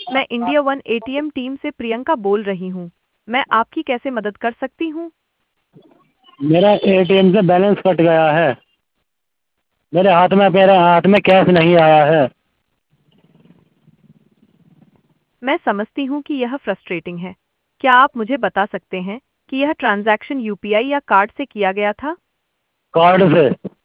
मैं India one ATM team से प्रियंका बोल रही हूँ। मैं आपकी कैसे मदद कर सकती हूँ? मेरा एटीएम से बैलेंस कट गया है। मेरे हाथ में कैश नहीं आया है। मैं समझती हूँ कि यह फ्रस्ट्रेटिंग है। क्या आप मुझे बता सकते हैं कि यह ट्रांजैक्शन यूपीआई या कार्ड से किया गया था? कार्ड से।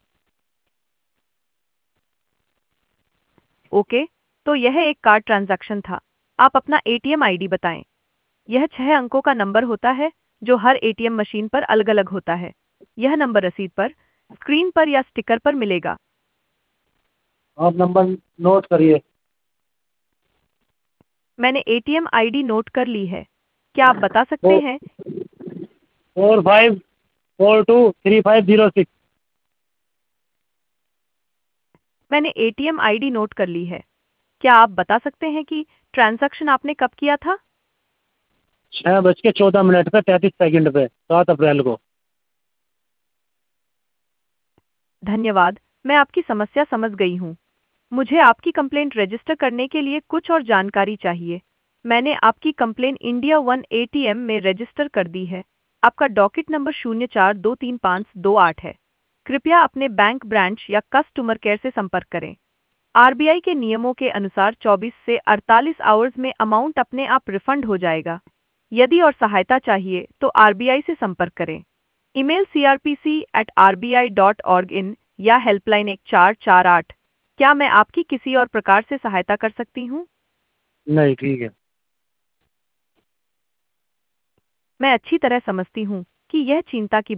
ओके, तो यह एक कार्ड ट्रांजैक्शन था। आप अपना एटीएम आईडी बताएं। यह 6 अंकों का नंबर होता है जो हर एटीएम मशीन पर अलग-अलग होता है। यह नंबर रसीद पर, स्क्रीन पर या स्टिकर पर मिलेगा। आप नंबर नोट करिए। मैंने एटीएम आईडी नोट कर ली है। क्या आप बता सकते फोर हैं? 45423506। मैंने एटीएम आईडी नोट कर ली है। क्या आप बता सकते हैं कि ट्रांजैक्शन आपने कब किया था? 6:14 पे 33 सेकंड पे 7 अप्रैल को। धन्यवाद, मैं आपकी समस्या समझ गई हूँ। मुझे आपकी कंप्लेंट रजिस्टर करने के लिए कुछ और जानकारी चाहिए। मैंने आपकी कंप्लेंट इंडिया वन एटीएम में रजिस्टर कर दी है। आपका डॉकेट नंबर 04233528 है। कृपया अपने बैंक ब्रांच या कस्टमर केयर से संपर्क करें। आरबीआई के नियमों के अनुसार 24 से 48 आवर्स में अमाउंट अपने आप रिफंड हो जाएगा। यदि और सहायता चाहिए तो आरबीआई से संपर्क करें। ईमेल crpc@rbi.org इन या हेल्पलाइन 1448। क्या मैं आपकी किसी और प्रकार से सहायता कर सकती हूँ? नहीं, ठीक है। मैं अच्छी तरह समझती हूँ कि यह चिंता की